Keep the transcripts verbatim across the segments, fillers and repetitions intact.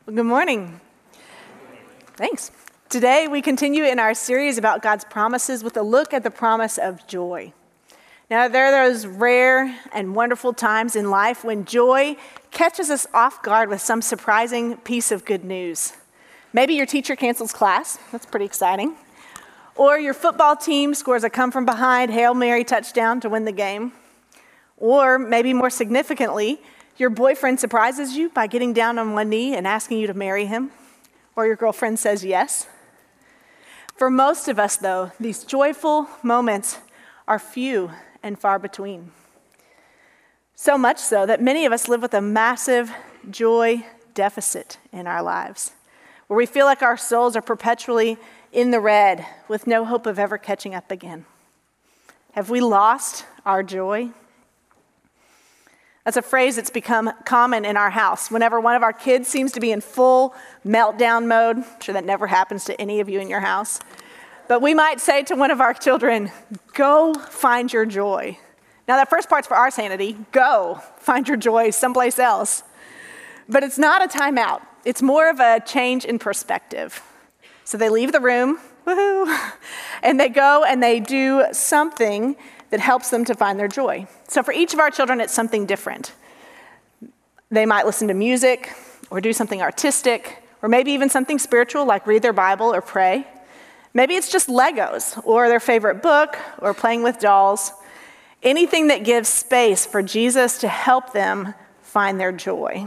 Well, good morning. Thanks. Today we continue in our series about God's promises with a look at the promise of joy. Now, there are those rare and wonderful times in life when joy catches us off guard with some surprising piece of good news. Maybe your teacher cancels class. That's pretty exciting. Or your football team scores a come-from-behind Hail Mary touchdown to win the game. Or maybe more significantly, your boyfriend surprises you by getting down on one knee and asking you to marry him. Or your girlfriend says yes. For most of us, though, these joyful moments are few and far between. So much so that many of us live with a massive joy deficit in our lives, where we feel like our souls are perpetually in the red with no hope of ever catching up again. Have we lost our joy? That's a phrase that's become common in our house. Whenever one of our kids seems to be in full meltdown mode, I'm sure that never happens to any of you in your house, but we might say to one of our children, "Go find your joy." Now that first part's for our sanity. Go find your joy someplace else. But it's not a timeout. It's more of a change in perspective. So they leave the room, woohoo, and they go and they do something that helps them to find their joy. So for each of our children, it's something different. They might listen to music or do something artistic, or maybe even something spiritual like read their Bible or pray. Maybe it's just Legos or their favorite book or playing with dolls. Anything that gives space for Jesus to help them find their joy.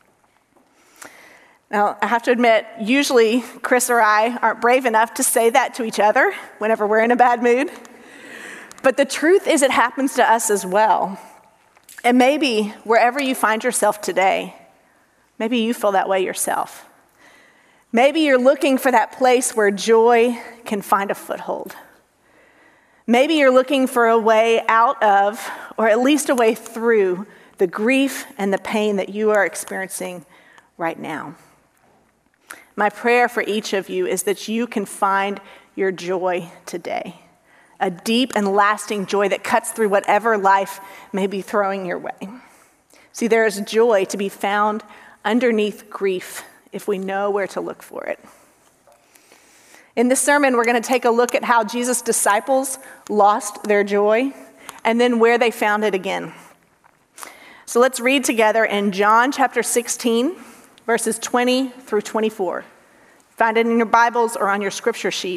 Now, I have to admit, usually Chris or I aren't brave enough to say that to each other whenever we're in a bad mood. But the truth is it happens to us as well. And maybe wherever you find yourself today, maybe you feel that way yourself. Maybe you're looking for that place where joy can find a foothold. Maybe you're looking for a way out of, or at least a way through, the grief and the pain that you are experiencing right now. My prayer for each of you is that you can find your joy today. A deep and lasting joy that cuts through whatever life may be throwing your way. See, there is joy to be found underneath grief if we know where to look for it. In this sermon, we're going to take a look at how Jesus' disciples lost their joy and then where they found it again. So let's read together in John chapter sixteen, verses twenty through twenty-four. Find it in your Bibles or on your scripture sheet.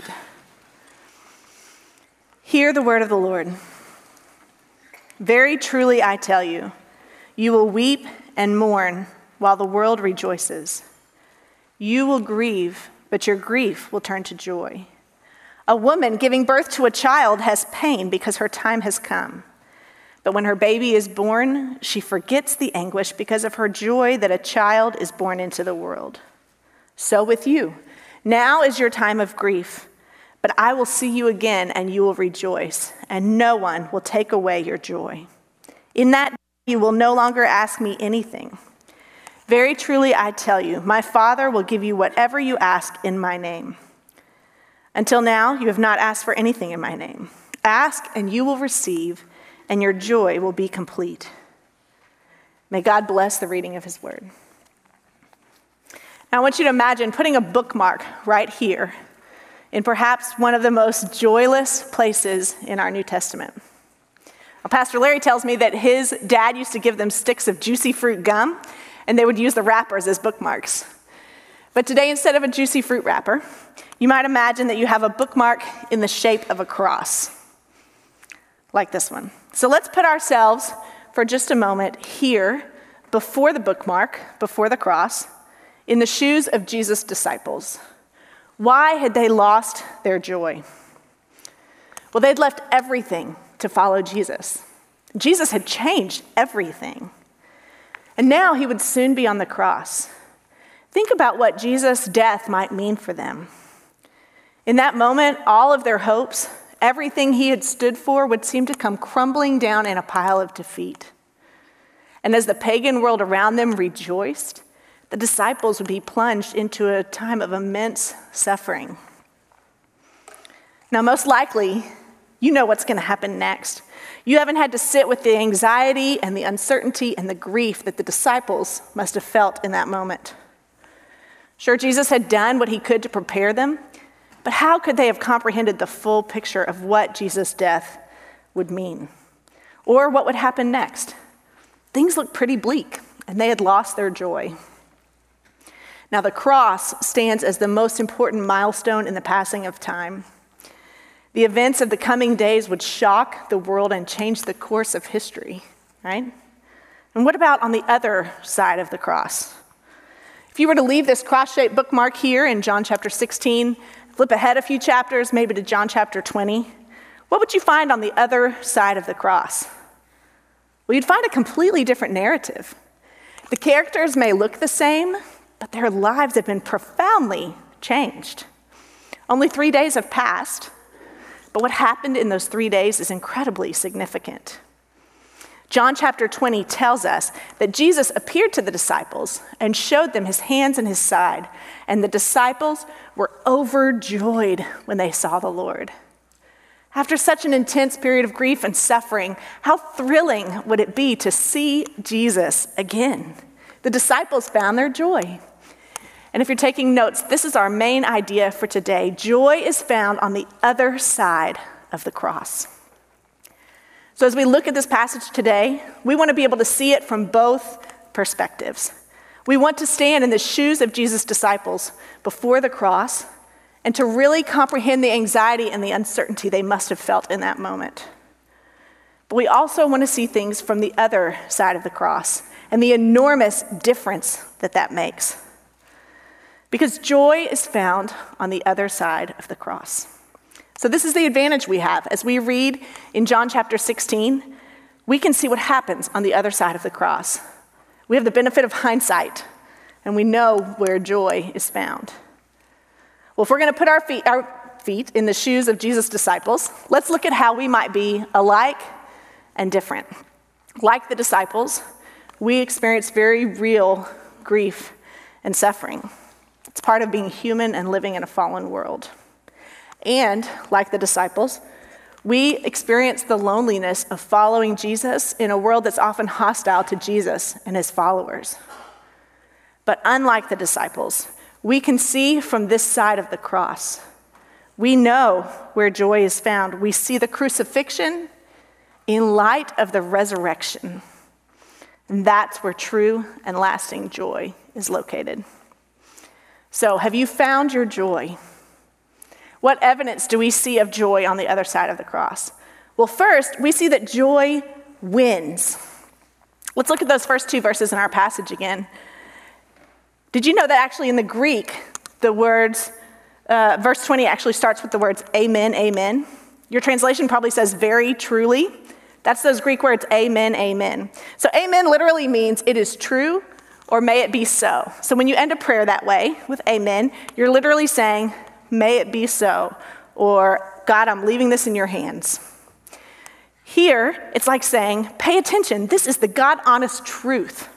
Hear the word of the Lord. Very truly I tell you, you will weep and mourn while the world rejoices. You will grieve, but your grief will turn to joy. A woman giving birth to a child has pain because her time has come. But when her baby is born, she forgets the anguish because of her joy that a child is born into the world. So with you, now is your time of grief. But I will see you again, and you will rejoice, and no one will take away your joy. In that day, you will no longer ask me anything. Very truly, I tell you, my Father will give you whatever you ask in my name. Until now, you have not asked for anything in my name. Ask, and you will receive, and your joy will be complete. May God bless the reading of his word. Now, I want you to imagine putting a bookmark right here in perhaps one of the most joyless places in our New Testament. Well, Pastor Larry tells me that his dad used to give them sticks of juicy fruit gum, and they would use the wrappers as bookmarks. But today, instead of a juicy fruit wrapper, you might imagine that you have a bookmark in the shape of a cross, like this one. So let's put ourselves for just a moment here, before the bookmark, before the cross, in the shoes of Jesus' disciples. Why had they lost their joy? Well, they'd left everything to follow Jesus. Jesus had changed everything. And now he would soon be on the cross. Think about what Jesus' death might mean for them. In that moment, all of their hopes, everything he had stood for, would seem to come crumbling down in a pile of defeat. And as the pagan world around them rejoiced, the disciples would be plunged into a time of immense suffering. Now, most likely, you know what's going to happen next. You haven't had to sit with the anxiety and the uncertainty and the grief that the disciples must have felt in that moment. Sure, Jesus had done what he could to prepare them, but how could they have comprehended the full picture of what Jesus' death would mean? Or what would happen next? Things looked pretty bleak, and they had lost their joy. Now, the cross stands as the most important milestone in the passing of time. The events of the coming days would shock the world and change the course of history, right? And what about on the other side of the cross? If you were to leave this cross-shaped bookmark here in John chapter sixteen, flip ahead a few chapters, maybe to John chapter twenty, what would you find on the other side of the cross? Well, you'd find a completely different narrative. The characters may look the same, but their lives have been profoundly changed. Only three days have passed, but what happened in those three days is incredibly significant. John chapter twenty tells us that Jesus appeared to the disciples and showed them his hands and his side, and the disciples were overjoyed when they saw the Lord. After such an intense period of grief and suffering, how thrilling would it be to see Jesus again? The disciples found their joy. And if you're taking notes, this is our main idea for today. Joy is found on the other side of the cross. So as we look at this passage today, we want to be able to see it from both perspectives. We want to stand in the shoes of Jesus' disciples before the cross and to really comprehend the anxiety and the uncertainty they must have felt in that moment. But we also want to see things from the other side of the cross and the enormous difference that that makes. Because joy is found on the other side of the cross. So this is the advantage we have. As we read in John chapter sixteen, we can see what happens on the other side of the cross. We have the benefit of hindsight, and we know where joy is found. Well, if we're going to put our feet, our feet in the shoes of Jesus' disciples, let's look at how we might be alike and different. Like the disciples, we experience very real grief and suffering. It's part of being human and living in a fallen world. And, like the disciples, we experience the loneliness of following Jesus in a world that's often hostile to Jesus and his followers. But unlike the disciples, we can see from this side of the cross. We know where joy is found. We see the crucifixion in light of the resurrection. And that's where true and lasting joy is located. So, have you found your joy? What evidence do we see of joy on the other side of the cross? Well, first, we see that joy wins. Let's look at those first two verses in our passage again. Did you know that actually in the Greek, the words, uh, verse twenty actually starts with the words amen, amen? Your translation probably says very truly. That's those Greek words, amen, amen. So amen literally means it is true or may it be so. So when you end a prayer that way with amen, you're literally saying, may it be so, or God, I'm leaving this in your hands. Here, it's like saying, pay attention, this is the God-honest truth.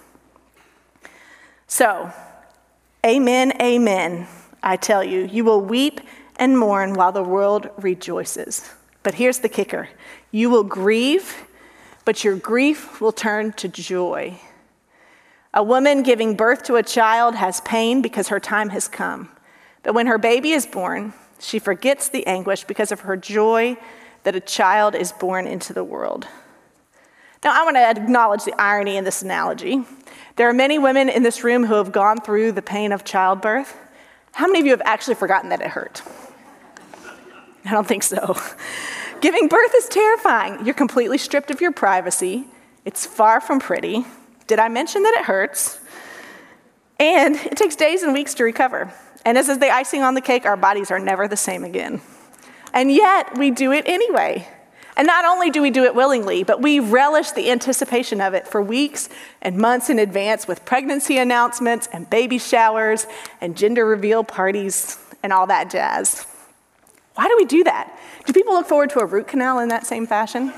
So, amen, amen, I tell you, you will weep and mourn while the world rejoices. But here's the kicker, you will grieve, but your grief will turn to joy. A woman giving birth to a child has pain because her time has come. But when her baby is born, she forgets the anguish because of her joy that a child is born into the world. Now, I want to acknowledge the irony in this analogy. There are many women in this room who have gone through the pain of childbirth. How many of you have actually forgotten that it hurt? I don't think so. Giving birth is terrifying. You're completely stripped of your privacy. It's far from pretty. Did I mention that it hurts? And it takes days and weeks to recover. And as is the icing on the cake, our bodies are never the same again. And yet, we do it anyway. And not only do we do it willingly, but we relish the anticipation of it for weeks and months in advance with pregnancy announcements and baby showers and gender reveal parties and all that jazz. Why do we do that? Do people look forward to a root canal in that same fashion?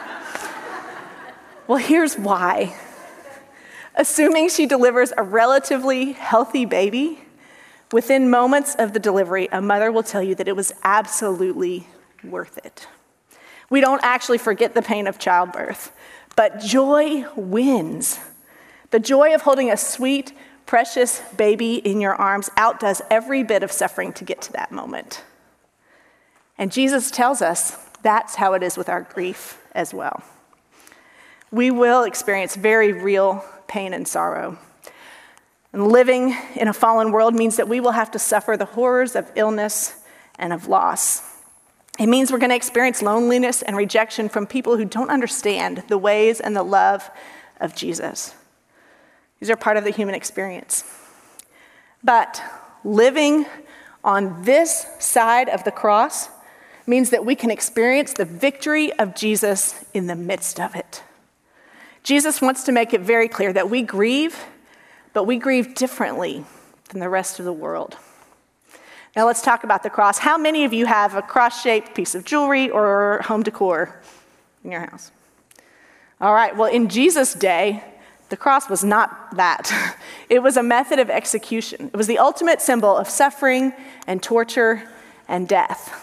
Well, here's why. Assuming she delivers a relatively healthy baby, within moments of the delivery, a mother will tell you that it was absolutely worth it. We don't actually forget the pain of childbirth, but joy wins. The joy of holding a sweet, precious baby in your arms outdoes every bit of suffering to get to that moment. And Jesus tells us that's how it is with our grief as well. We will experience very real pain and sorrow. And living in a fallen world means that we will have to suffer the horrors of illness and of loss. It means we're going to experience loneliness and rejection from people who don't understand the ways and the love of Jesus. These are part of the human experience. But living on this side of the cross means that we can experience the victory of Jesus in the midst of it. Jesus wants to make it very clear that we grieve, but we grieve differently than the rest of the world. Now let's talk about the cross. How many of you have a cross-shaped piece of jewelry or home decor in your house? All right, well, in Jesus' day, the cross was not that. It was a method of execution. It was the ultimate symbol of suffering and torture and death.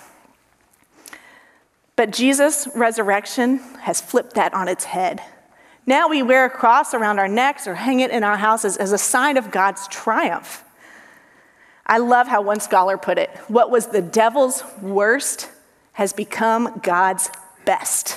But Jesus' resurrection has flipped that on its head. Now we wear a cross around our necks or hang it in our houses as a sign of God's triumph. I love how one scholar put it. What was the devil's worst has become God's best.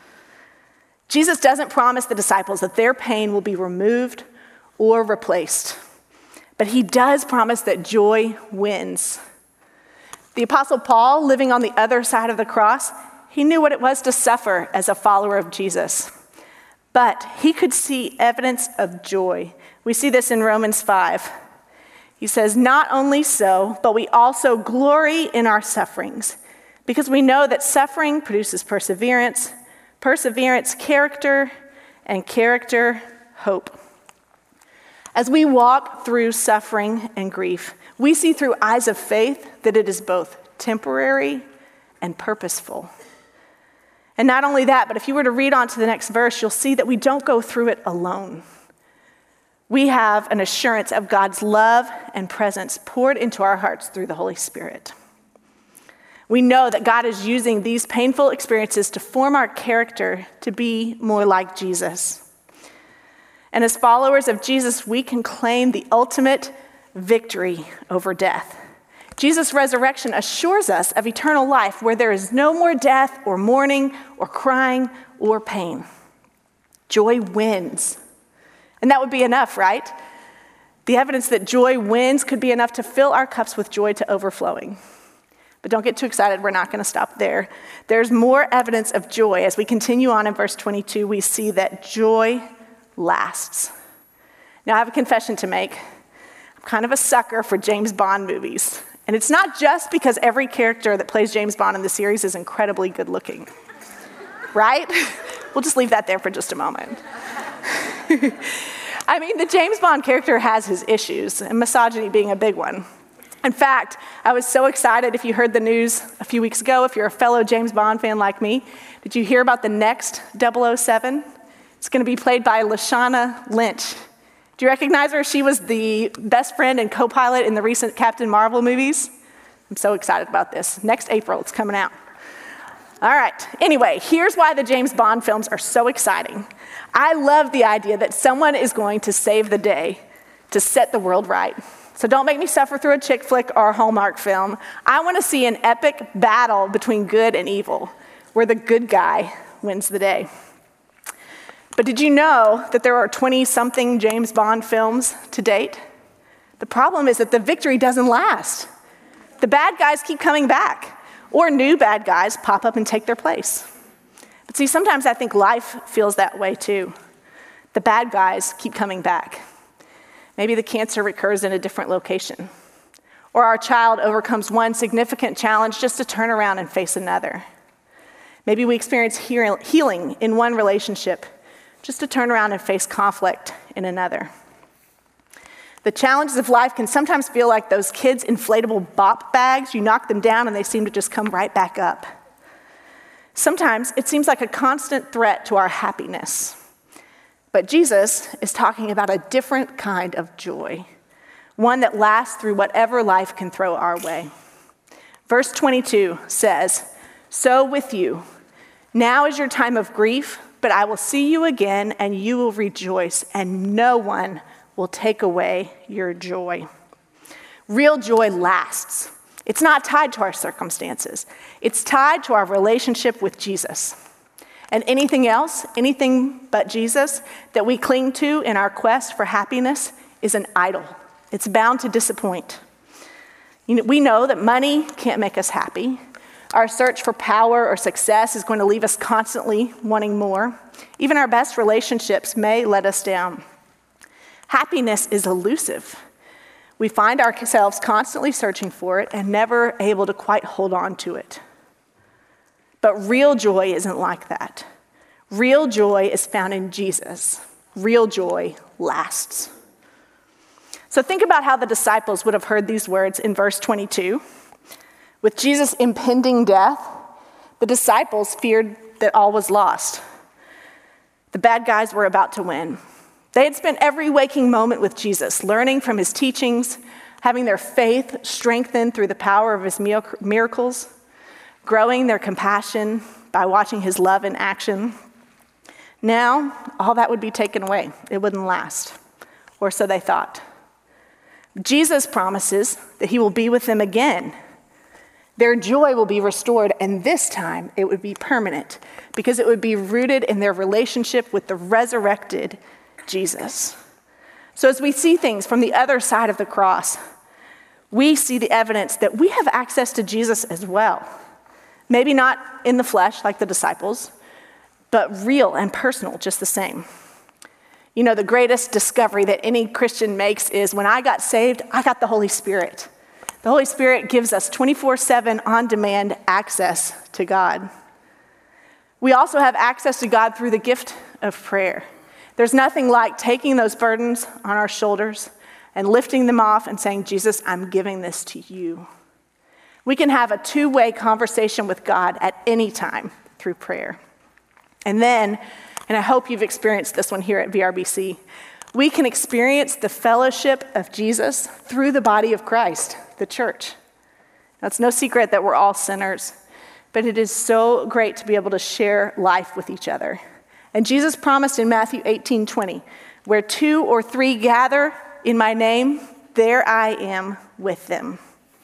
Jesus doesn't promise the disciples that their pain will be removed or replaced, but he does promise that joy wins. The Apostle Paul, living on the other side of the cross, he knew what it was to suffer as a follower of Jesus, but he could see evidence of joy. We see this in Romans five. He says, "Not only so, but we also glory in our sufferings, because we know that suffering produces perseverance, perseverance, character, and character, hope." As we walk through suffering and grief, we see through eyes of faith that it is both temporary and purposeful. And not only that, but if you were to read on to the next verse, you'll see that we don't go through it alone. We have an assurance of God's love and presence poured into our hearts through the Holy Spirit. We know that God is using these painful experiences to form our character to be more like Jesus. And as followers of Jesus, we can claim the ultimate victory over death. Jesus' resurrection assures us of eternal life where there is no more death or mourning or crying or pain. Joy wins. And that would be enough, right? The evidence that joy wins could be enough to fill our cups with joy to overflowing. But don't get too excited, we're not going to stop there. There's more evidence of joy. As we continue on in verse twenty-two, we see that joy lasts. Now I have a confession to make. I'm kind of a sucker for James Bond movies. And it's not just because every character that plays James Bond in the series is incredibly good looking, right? We'll just leave that there for just a moment. I mean, the James Bond character has his issues, and misogyny being a big one. In fact, I was so excited if you heard the news a few weeks ago, if you're a fellow James Bond fan like me, did you hear about the next double oh seven? It's going to be played by Lashana Lynch. Do you recognize her? She was the best friend and co-pilot in the recent Captain Marvel movies. I'm so excited about this. Next April, it's coming out. All right, anyway, here's why the James Bond films are so exciting. I love the idea that someone is going to save the day to set the world right. So don't make me suffer through a chick flick or a Hallmark film. I want to see an epic battle between good and evil, where the good guy wins the day. But did you know that there are twenty-something James Bond films to date? The problem is that the victory doesn't last. The bad guys keep coming back, or new bad guys pop up and take their place. But see, sometimes I think life feels that way too. The bad guys keep coming back. Maybe the cancer recurs in a different location, or our child overcomes one significant challenge just to turn around and face another. Maybe we experience healing in one relationship just to turn around and face conflict in another. The challenges of life can sometimes feel like those kids' inflatable bop bags. You knock them down and they seem to just come right back up. Sometimes it seems like a constant threat to our happiness. But Jesus is talking about a different kind of joy, one that lasts through whatever life can throw our way. Verse twenty-two says, "So with you, now is your time of grief, but I will see you again and you will rejoice, and no one will take away your joy. Real joy lasts. It's not tied to our circumstances. It's tied to our relationship with Jesus. And anything else, anything but Jesus, that we cling to in our quest for happiness is an idol. It's bound to disappoint. You know, we know that money can't make us happy. Our search for power or success is going to leave us constantly wanting more. Even our best relationships may let us down. Happiness is elusive. We find ourselves constantly searching for it and never able to quite hold on to it. But real joy isn't like that. Real joy is found in Jesus. Real joy lasts. So think about how the disciples would have heard these words in verse twenty-two. With Jesus' impending death, the disciples feared that all was lost. The bad guys were about to win. They had spent every waking moment with Jesus, learning from his teachings, having their faith strengthened through the power of his miracles, growing their compassion by watching his love in action. Now, all that would be taken away. It wouldn't last, or so they thought. Jesus promises that he will be with them again. Their joy will be restored, and this time it would be permanent because it would be rooted in their relationship with the resurrected Jesus. So as we see things from the other side of the cross, we see the evidence that we have access to Jesus as well. Maybe not in the flesh like the disciples, but real and personal just the same. You know, the greatest discovery that any Christian makes is when I got saved, I got the Holy Spirit. The Holy Spirit gives us twenty-four seven on-demand access to God. We also have access to God through the gift of prayer. There's nothing like taking those burdens on our shoulders and lifting them off and saying, Jesus, I'm giving this to you. We can have a two-way conversation with God at any time through prayer. And then, and I hope you've experienced this one here at V R B C, we can experience the fellowship of Jesus through the body of Christ, the church. Now, it's no secret that we're all sinners, but it is so great to be able to share life with each other. And Jesus promised in Matthew eighteen twenty, where two or three gather in my name, there I am with them.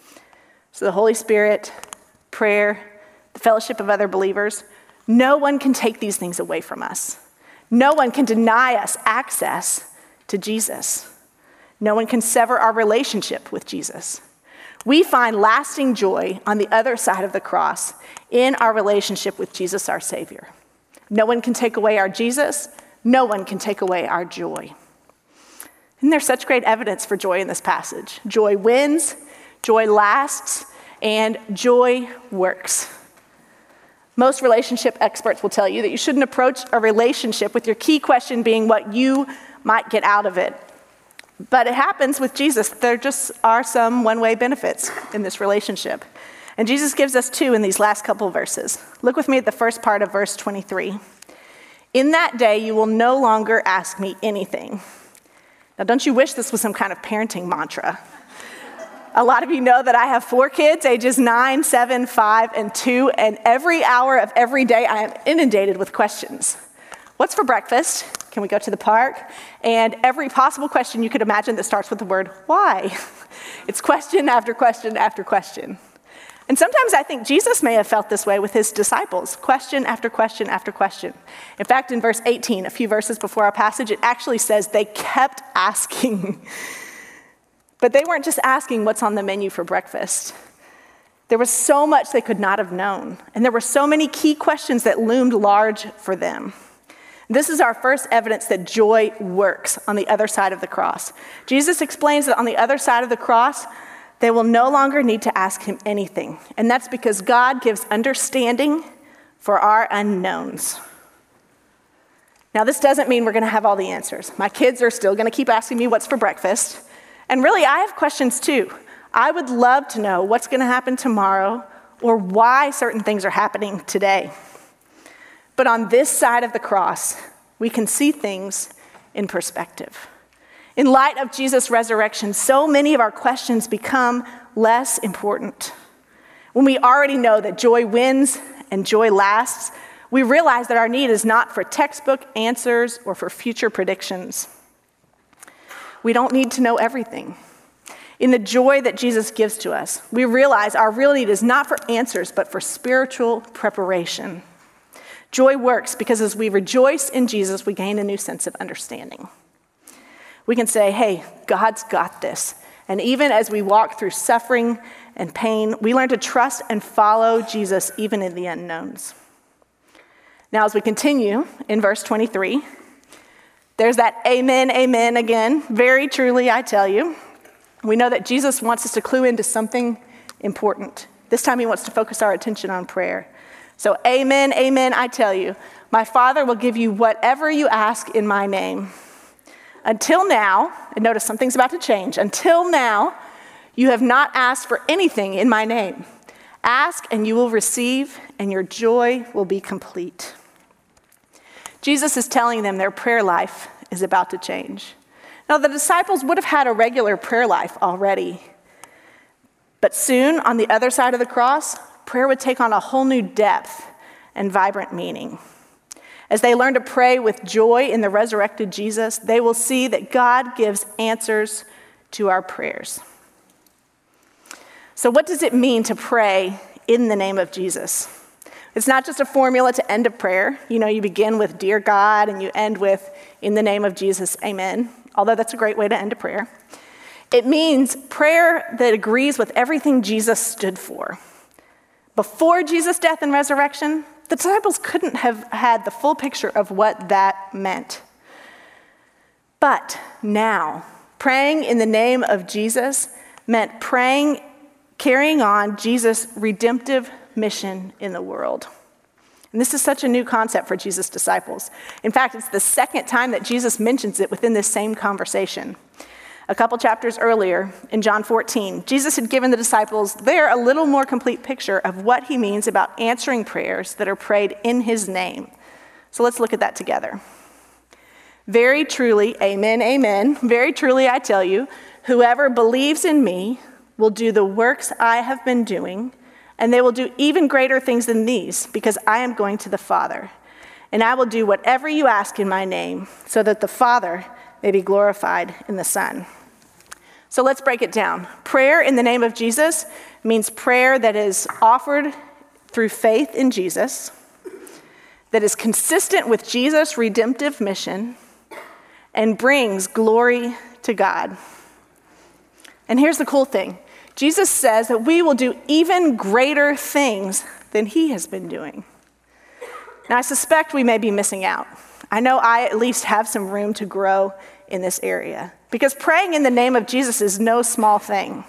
So the Holy Spirit, prayer, the fellowship of other believers, no one can take these things away from us. No one can deny us access to Jesus. No one can sever our relationship with Jesus. We find lasting joy on the other side of the cross in our relationship with Jesus, our Savior. No one can take away our Jesus. No one can take away our joy. And there's such great evidence for joy in this passage. Joy wins, joy lasts, and joy works. Most relationship experts will tell you that you shouldn't approach a relationship with your key question being what you might get out of it. But it happens with Jesus. There just are some one-way benefits in this relationship. And Jesus gives us two in these last couple of verses. Look with me at the first part of verse twenty-three. In that day, you will no longer ask me anything. Now, don't you wish this was some kind of parenting mantra? A lot of you know that I have four kids, ages nine, seven, five, and two, and every hour of every day I am inundated with questions. What's for breakfast? Can we go to the park? And every possible question you could imagine that starts with the word why. It's question after question after question. And sometimes I think Jesus may have felt this way with his disciples, question after question after question. In fact, in verse eighteen, a few verses before our passage, it actually says they kept asking. But they weren't just asking what's on the menu for breakfast. There was so much they could not have known. And there were so many key questions that loomed large for them. This is our first evidence that joy works on the other side of the cross. Jesus explains that on the other side of the cross, they will no longer need to ask him anything. And that's because God gives understanding for our unknowns. Now, this doesn't mean we're going to have all the answers. My kids are still going to keep asking me what's for breakfast. And really, I have questions too. I would love to know what's going to happen tomorrow or why certain things are happening today. But on this side of the cross, we can see things in perspective. In light of Jesus' resurrection, so many of our questions become less important. When we already know that joy wins and joy lasts, we realize that our need is not for textbook answers or for future predictions. we don't need to know everything. In the joy that Jesus gives to us, we realize our real need is not for answers, but for spiritual preparation. Joy works because as we rejoice in Jesus, we gain a new sense of understanding. We can say, hey, God's got this. And even as we walk through suffering and pain, we learn to trust and follow Jesus even in the unknowns. Now, as we continue in verse twenty-three, there's that amen, amen again. Very truly, I tell you. We know that Jesus wants us to clue into something important. This time he wants to focus our attention on prayer. So amen, amen, I tell you, my Father will give you whatever you ask in my name. Until now, and notice something's about to change, until now, you have not asked for anything in my name. Ask and you will receive, and your joy will be complete. Jesus is telling them their prayer life is about to change. Now, the disciples would have had a regular prayer life already. But soon, on the other side of the cross, prayer would take on a whole new depth and vibrant meaning. As they learn to pray with joy in the resurrected Jesus, they will see that God gives answers to our prayers. So what does it mean to pray in the name of Jesus? It's not just a formula to end a prayer. You know, you begin with, dear God, and you end with, in the name of Jesus, amen. Although that's a great way to end a prayer. It means prayer that agrees with everything Jesus stood for. Before Jesus' death and resurrection, the disciples couldn't have had the full picture of what that meant. But now, praying in the name of Jesus meant praying, carrying on Jesus' redemptive mission in the world. And this is such a new concept for Jesus' disciples. In fact, it's the second time that Jesus mentions it within this same conversation. A couple chapters earlier, in John fourteen, Jesus had given the disciples there a little more complete picture of what he means about answering prayers that are prayed in his name. So let's look at that together. Very truly, amen, amen, very truly I tell you, whoever believes in me will do the works I have been doing, and they will do even greater things than these, because I am going to the Father. And I will do whatever you ask in my name, so that the Father may be glorified in the Son. So let's break it down. Prayer in the name of Jesus means prayer that is offered through faith in Jesus, that is consistent with Jesus' redemptive mission, and brings glory to God. And here's the cool thing. Jesus says that we will do even greater things than he has been doing. Now, I suspect we may be missing out. I know I at least have some room to grow in this area, because praying in the name of Jesus is no small thing.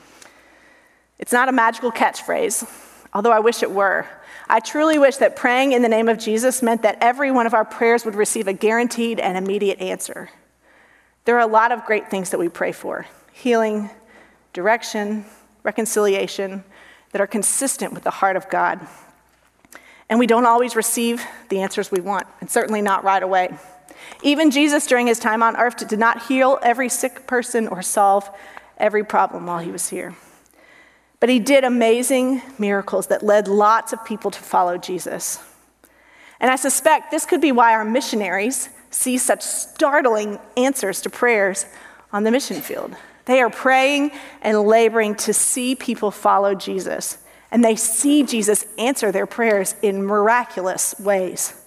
It's not a magical catchphrase, although I wish it were. I truly wish that praying in the name of Jesus meant that every one of our prayers would receive a guaranteed and immediate answer. There are a lot of great things that we pray for: healing, direction, reconciliation, that are consistent with the heart of God. And we don't always receive the answers we want, and certainly not right away. Even Jesus, during his time on earth, did not heal every sick person or solve every problem while he was here. But he did amazing miracles that led lots of people to follow Jesus. And I suspect this could be why our missionaries see such startling answers to prayers on the mission field. They are praying and laboring to see people follow Jesus, and they see Jesus answer their prayers in miraculous ways.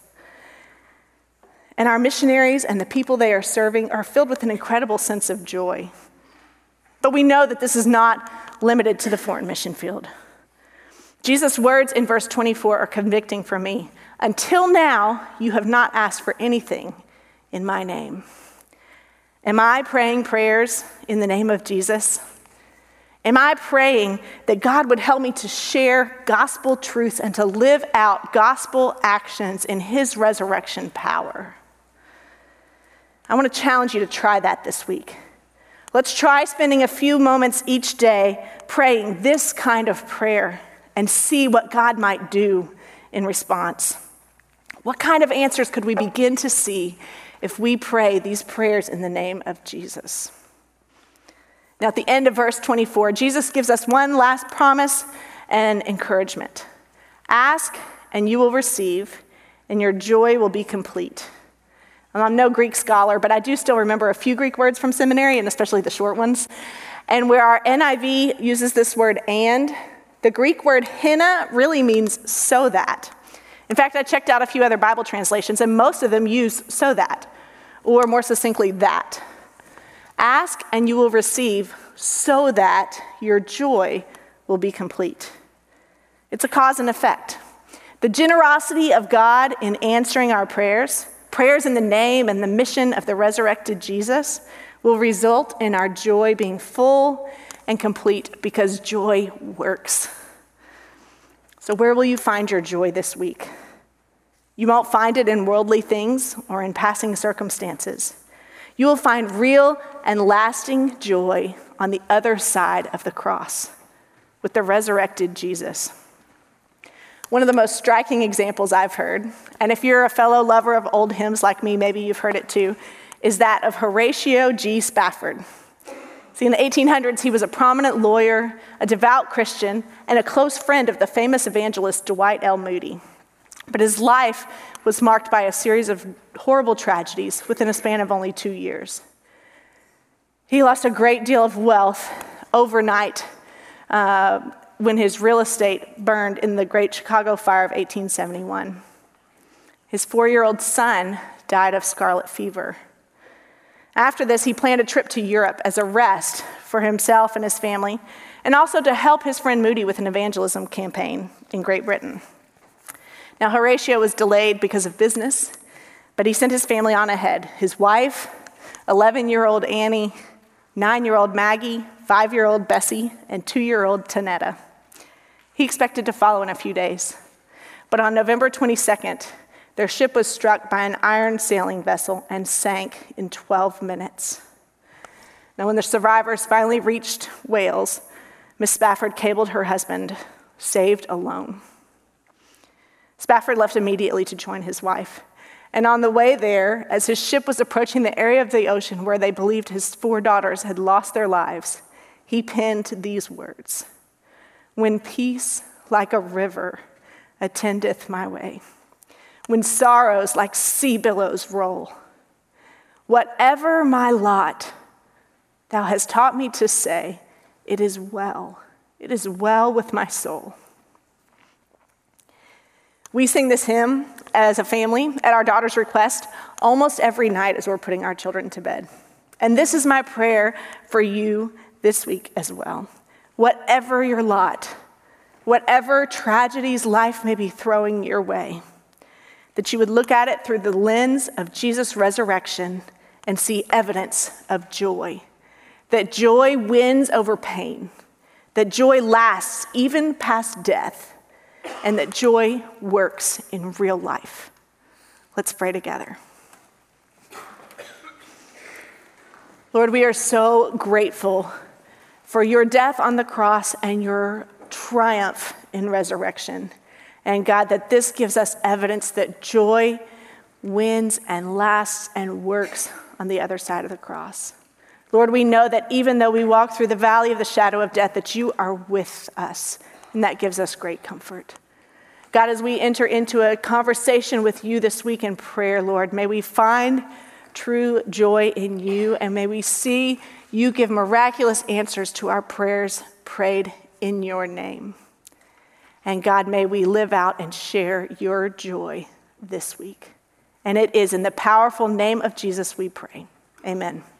And our missionaries and the people they are serving are filled with an incredible sense of joy. But we know that this is not limited to the foreign mission field. Jesus' words in verse twenty-four are convicting for me. Until now, you have not asked for anything in my name. Am I praying prayers in the name of Jesus? Am I praying that God would help me to share gospel truths and to live out gospel actions in his resurrection power? I want to challenge you to try that this week. Let's try spending a few moments each day praying this kind of prayer and see what God might do in response. What kind of answers could we begin to see if we pray these prayers in the name of Jesus? Now, at the end of verse twenty-four, Jesus gives us one last promise and encouragement. Ask, and you will receive, and your joy will be complete. I'm no Greek scholar, but I do still remember a few Greek words from seminary, and especially the short ones. And where our N I V uses this word and, the Greek word hina really means so that. In fact, I checked out a few other Bible translations, and most of them use so that, or more succinctly, that. Ask and you will receive so that your joy will be complete. It's a cause and effect. The generosity of God in answering our prayers, prayers in the name and the mission of the resurrected Jesus, will result in our joy being full and complete because joy works. So where will you find your joy this week? You won't find it in worldly things or in passing circumstances. You will find real and lasting joy on the other side of the cross with the resurrected Jesus. One of the most striking examples I've heard, and if you're a fellow lover of old hymns like me, maybe you've heard it too, is that of Horatio G. Spafford. See, in the eighteen hundreds, he was a prominent lawyer, a devout Christian, and a close friend of the famous evangelist Dwight L. Moody. But his life was marked by a series of horrible tragedies within a span of only two years. He lost a great deal of wealth overnight uh, when his real estate burned in the Great Chicago Fire of eighteen seventy-one. His four-year-old son died of scarlet fever. After this, he planned a trip to Europe as a rest for himself and his family, and also to help his friend Moody with an evangelism campaign in Great Britain. Now, Horatio was delayed because of business, but he sent his family on ahead. His wife, eleven-year-old Annie, nine-year-old Maggie, five-year-old Bessie, and two-year-old Tanetta. He expected to follow in a few days. But on November twenty-second, their ship was struck by an iron sailing vessel and sank in twelve minutes. Now, when the survivors finally reached Wales, Miss Spafford cabled her husband, saved alone. Spafford left immediately to join his wife. And on the way there, as his ship was approaching the area of the ocean where they believed his four daughters had lost their lives, he penned these words: "When peace like a river attendeth my way, when sorrows like sea billows roll, whatever my lot, thou hast taught me to say, it is well, it is well with my soul." We sing this hymn as a family at our daughter's request almost every night as we're putting our children to bed. And this is my prayer for you this week as well. Whatever your lot, whatever tragedies life may be throwing your way, that you would look at it through the lens of Jesus' resurrection and see evidence of joy, that joy wins over pain, that joy lasts even past death, and that joy works in real life. Let's pray together. Lord, we are so grateful for your death on the cross and your triumph in resurrection. And God, that this gives us evidence that joy wins and lasts and works on the other side of the cross. Lord, we know that even though we walk through the valley of the shadow of death, that you are with us, and that gives us great comfort. God, as we enter into a conversation with you this week in prayer, Lord, may we find true joy in you, and may we see you give miraculous answers to our prayers prayed in your name. And God, may we live out and share your joy this week. And it is in the powerful name of Jesus we pray. Amen.